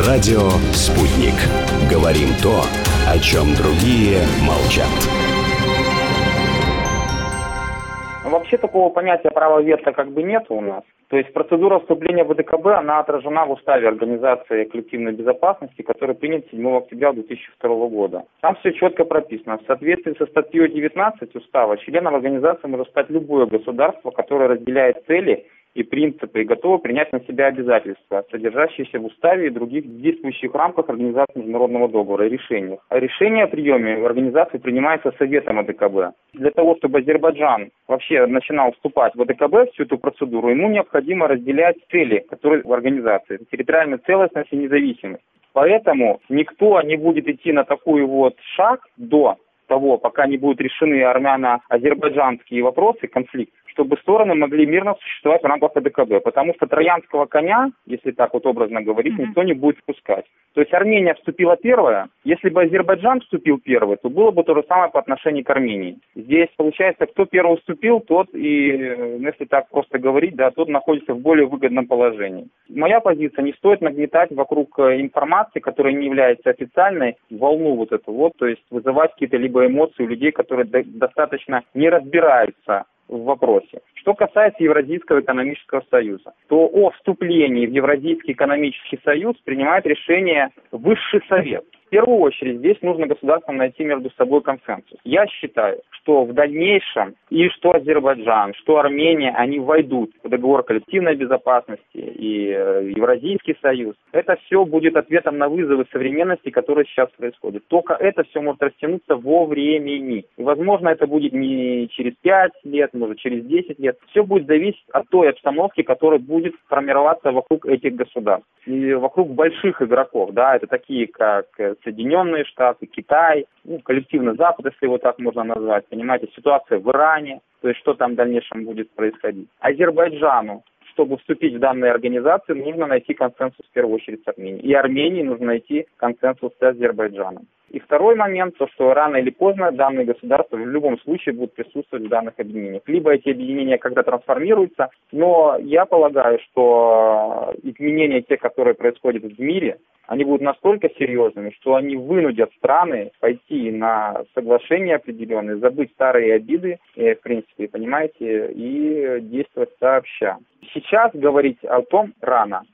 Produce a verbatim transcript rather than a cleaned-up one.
Радио «Спутник». Говорим то, о чем другие молчат. Вообще такого понятия права вето как бы нет у нас. То есть процедура вступления в ВДКБ, она отражена в Уставе Организации коллективной безопасности, который принят седьмого октября две тысячи второго года. Там все четко прописано. В соответствии со статьей девятнадцать Устава, членом организации может стать любое государство, которое разделяет цели и принципы и готово принять на себя обязательства, содержащиеся в Уставе и других действующих в рамках Организации международного договора и решениях. А решение о приеме в организации принимается Советом ВДКБ. Для того, чтобы Азербайджан вообще начинал вступать в ВДКБ, всю эту процедуру, ему необходимо разделять цели, которые в организации. Это территориальная целостность и независимость. Поэтому никто не будет идти на такой вот шаг до того, пока не будут решены армяно-азербайджанские вопросы, конфликт, чтобы стороны могли мирно существовать в рамках ВДКБ. Потому что троянского коня, если так вот образно говорить, mm-hmm. никто не будет спускать. То есть Армения вступила первая. Если бы Азербайджан вступил первый, то было бы то же самое по отношению к Армении. Здесь получается, кто первый вступил, тот и, если так просто говорить, да, тот находится в более выгодном положении. Моя позиция: не стоит нагнетать вокруг информации, которая не является официальной, волну вот эту вот, то есть вызывать какие-то либо эмоции у людей, которые до- достаточно не разбираются в вопросе. Что касается Евразийского экономического союза, то о вступлении в Евразийский экономический союз принимает решение Высший совет. В первую очередь здесь нужно государствам найти между собой консенсус. Я считаю, что в дальнейшем и что Азербайджан, что Армения, они войдут в договор коллективной безопасности и Евразийский союз. Это все будет ответом на вызовы современности, которые сейчас происходят. Только это все может растянуться во времени. И, возможно, это будет не через пять лет, может, через десять лет. Все будет зависеть от той обстановки, которая будет формироваться вокруг этих государств. И вокруг больших игроков, да, это такие, как Соединенные Штаты, Китай, ну, коллективный Запад, если его так можно назвать, понимаете, ситуация в Иране, то есть что там в дальнейшем будет происходить. Азербайджану, чтобы вступить в данные организации, нужно найти консенсус в первую очередь с Арменией. И Армении нужно найти консенсус с Азербайджаном. И второй момент, то что рано или поздно данные государства в любом случае будут присутствовать в данных объединениях. Либо эти объединения когда трансформируются, но я полагаю, что изменения, те, которые происходят в мире, они будут настолько серьезными, что они вынудят страны пойти на соглашения определенные, забыть старые обиды, в принципе, понимаете, и действовать сообща. Сейчас говорить о том рано.